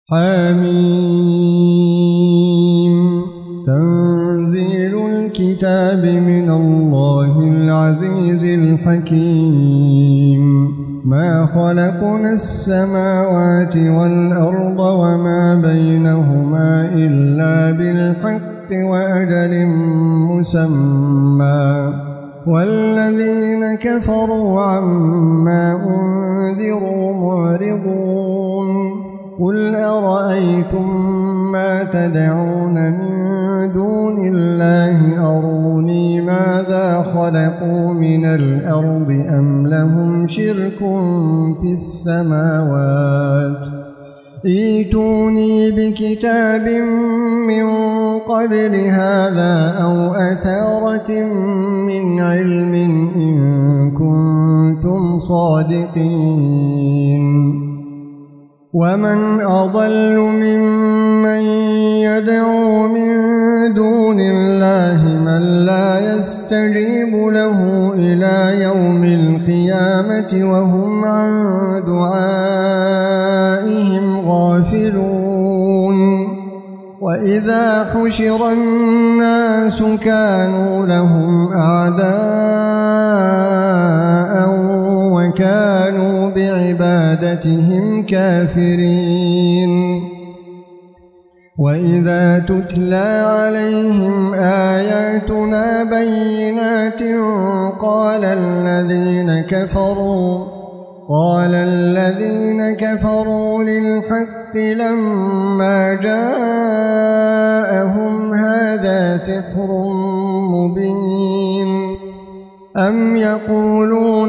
حميم تنزيل الكتاب من الله العزيز الحكيم ما خلقنا السماوات والأرض وما بينهما إلا بالحق وأجل مسمى والذين كفروا عما أنذروا معرضون قل أرأيتم ما تدعون من دون الله أروني ماذا خلقوا من الأرض أم لهم شرك في السماوات ائتوني بكتاب من قبل هذا أو أثارة من علم إن كنتم صادقين ومن أضل ممن يدعو من دون الله من لا يستجيب له إلى يوم القيامة وهم عن دعائهم غافلون وإذا حشر الناس كانوا لهم أعداء وكانوا بعبادتهم كافرين وإذا تتلى عليهم آياتنا بينات قال الذين كفروا للحق لما جاءهم هذا سحر مبين أم يقولون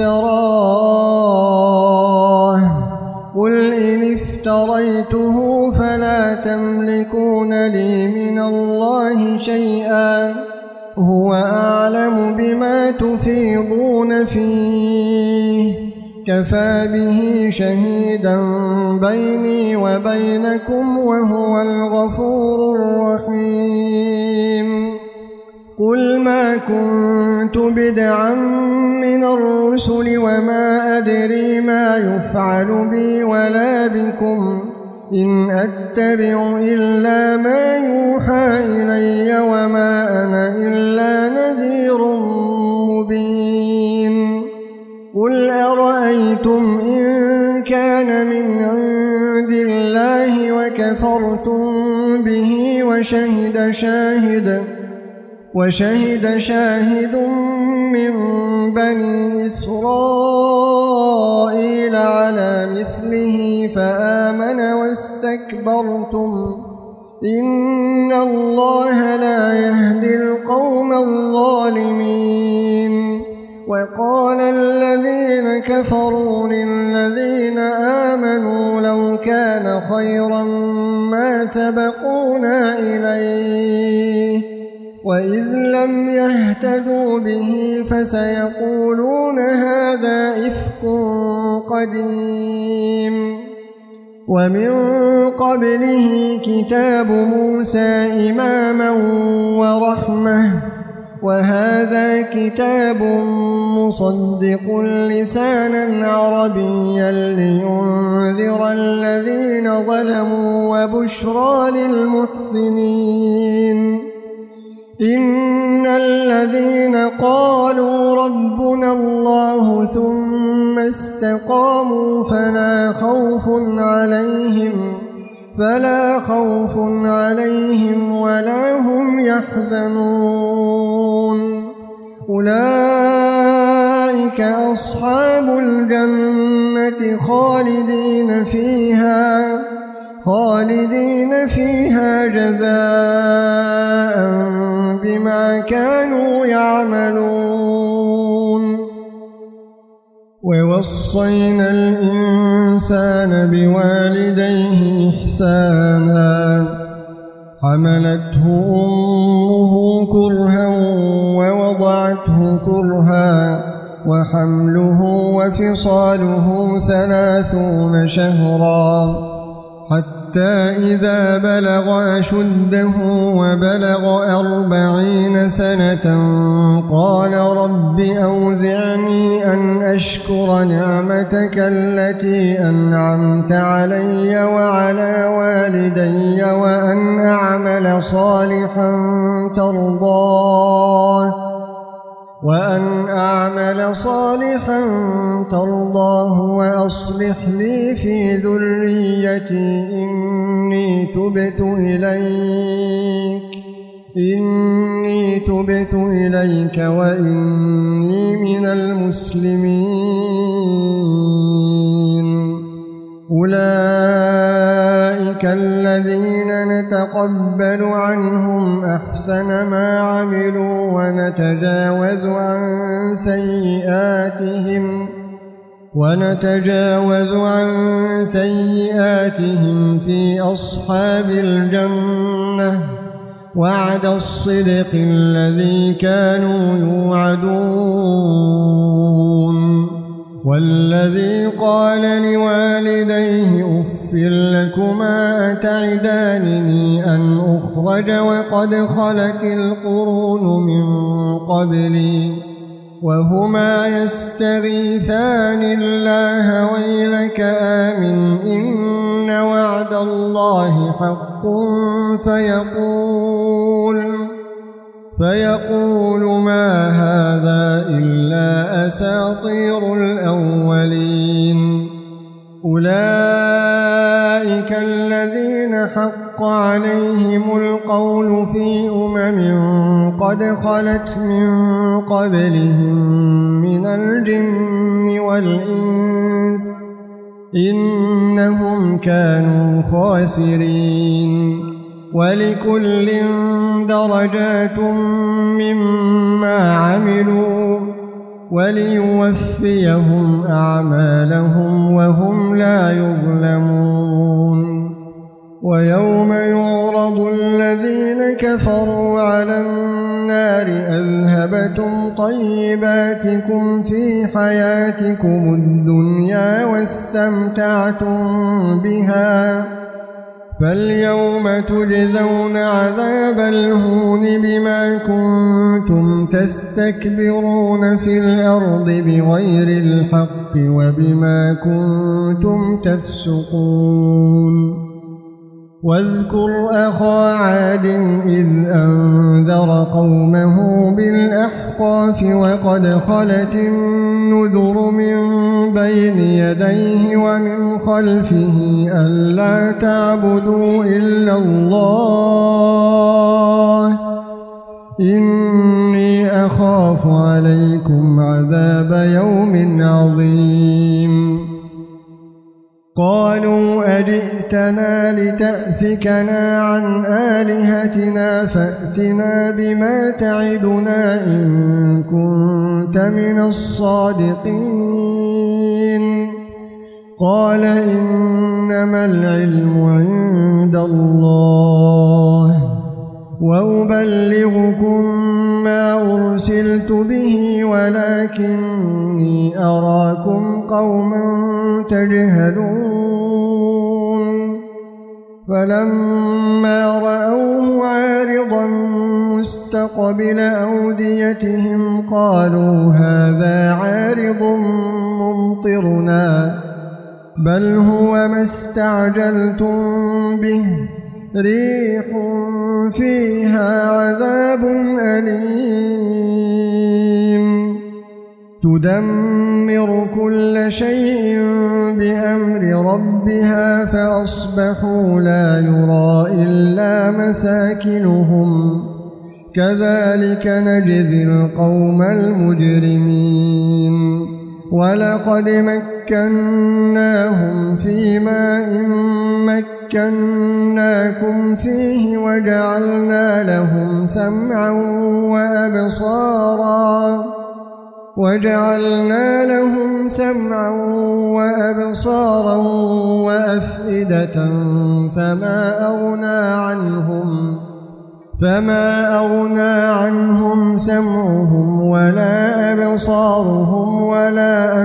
افتراه قل إن افتريته فلا تملكون لي من الله شيئا هو أعلم بما تفيضون فيه كفى به شهيدا بيني وبينكم وهو الغفور الرحيم قل ما كنت بدعا من الرسل وما أدري ما يفعل بي ولا بكم إن أتبع إلا ما يوحى إلي وما أنا إلا نذير مبين قل أرأيتم إن كان من عند الله وكفرتم به وشهد شاهد من بني إسرائيل على مثله فآمن واستكبرتم إن الله لا يهدي القوم الظالمين وقال الذين كفروا للذين آمنوا لو كان خيرا ما سبقونا إليه وإذ لم يهتدوا به فسيقولون هذا إفك قديم ومن قبله كتاب موسى إماما ورحمة وهذا كتاب مصدق لسانا عربيا لينذر الذين ظلموا وبشرى للمحسنين إن الذين قالوا ربنا الله ثم استقاموا فلا خوف عليهم ولا هم يحزنون أولئك أصحاب الجنة خالدين فيها جزاء بما كانوا يعملون ووصينا الإنسان بوالديه إحسانا حملته أمه كرها ووضعته كرها وحمله وفصاله 30 شهرا حتى حتى إذا بلغ أشده وبلغ 40 سنة قال رب أوزعني أن أشكر نعمتك التي أنعمت علي وعلى والدي وأن أعمل صالحا ترضاه وأصلح لي في ذريتي إني تبت إليك وإني من المسلمين. أولئك الذين نتقبل عنهم أحسن ما عملوا ونتجاوز عن سيئاتهم في أصحاب الجنة وعد الصدق الذي كانوا يوعدون. والذي قال لوالديه أف لكما أتعدانني أن أخرج وقد خلت القرون من قبلي وهما يستغيثان الله ويلك آمن إن وعد الله حق فيقول ما هذا إلا أساطير الأولين. أولئك الذين حق عليهم القول في قد خلت من قبلهم من الجن والإنس إنهم كانوا خاسرين. ولكل درجات مما عملوا وليوفيهم أعمالهم وهم لا يظلمون. ويوم يعرض الذين كفروا على النار أذهبتم طيباتكم في حياتكم الدنيا واستمتعتم بها فاليوم تجزون عذاب الهون بما كنتم تستكبرون في الأرض بغير الحق وبما كنتم تفسقون. واذكر أخا عاد إذ أنذر قومه بالأحقاف وقد خلت النذر من بين يديه ومن خلفه ألا تعبدوا إلا الله إني أخاف عليكم عذاب يوم عظيم. قالوا أجئتنا لتأفكنا عن آلهتنا فأتنا بما تعدنا إن كنت من الصادقين. قال إنما العلم عند الله وأبلغكم ما أرسلت به ولكني أراكم قوما تجهلون. فلما رأوه عارضا مستقبل أوديتهم قالوا هذا عارض ممطرنا بل هو ما استعجلتم به ريح فيها عذاب أليم تدمر كل شيء بأمر ربها فأصبحوا لا يرى إلا مساكنهم كذلك نجزي القوم المجرمين. ولقد مكناهم في ماء مكناكم فيه وجعلنا لهم سمعا وأبصارا وأفئدة فما أغنى عنهم سمعهم ولا أبصارهم ولا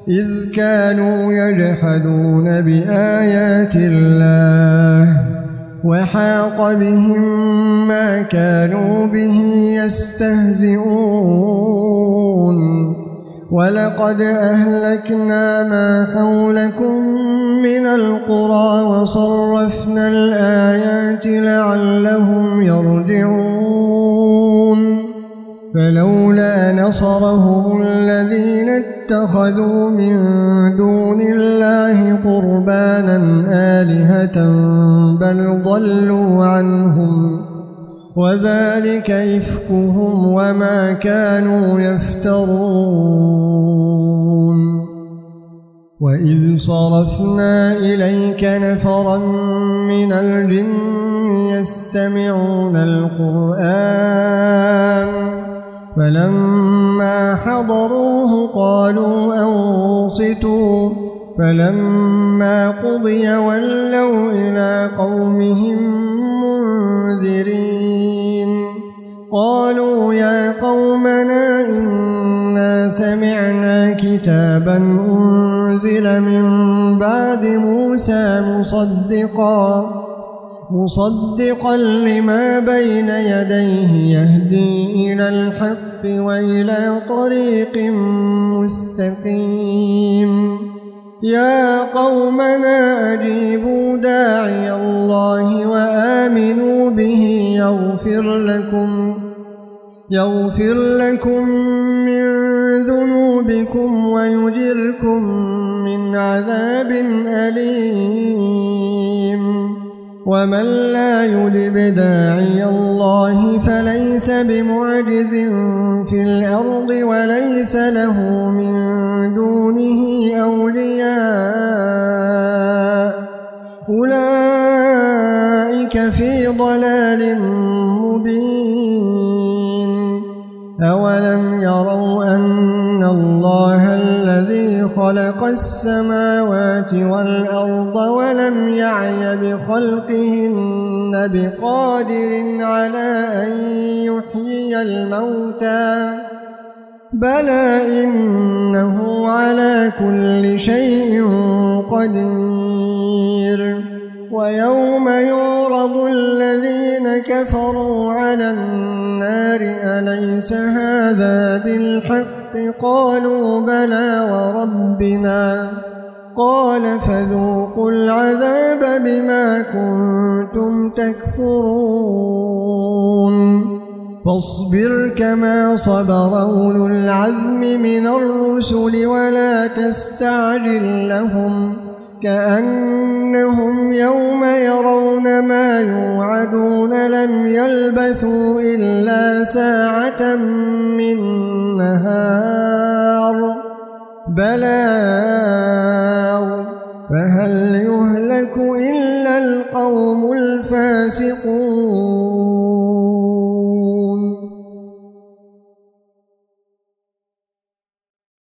إذ كانوا يجحدون بآيات الله وحاق بهم ما كانوا به يستهزئون ولقد أهلكنا ما حولكم من القرى وصرفنا الآيات لعلهم يرجعون فلولا نصرهم الذين اتخذوا من دون الله قربانا آلهة بل ضلوا عنهم وذلك إفكهم وما كانوا يفترون وإذ صرفنا إليك نفرا من الجن يستمعون القرآن فلما حضروه قالوا أنصتوا فلما قضي ولوا إلى قومهم منذرين قالوا يا قومنا إنا سمعنا كتابا أنزل من بعد موسى مصدقا لما بين يديه يهدي إلى الحق وإلى طريق مستقيم يا قومنا أجيبوا داعي الله وآمنوا به يغفر لكم من ذنوبكم ويجركم من عذاب أليم ومن لا يجب داعي الله فليس بمعجز في الأرض وليس له من دونه أولياء أولئك في ضلال مبين أولم يروا أن الله الذي خلق السماوات والأرض ولم يعي بخلقهن بقادر على أن يحيي الموتى بلى إنه على كل شيء قدير ويوم يعرض الذين كفروا على النار أليس هذا بالحق قالوا بلى وربنا قال فذوقوا العذاب بما كنتم تكفرون فاصبر كما صبر أولو العزم من الرسل ولا تستعجل لهم كأنهم يوم يرون ما يوعدون لم يلبثوا إلا ساعة من نهار بلاغ فهل يهلك إلا القوم الفاسقون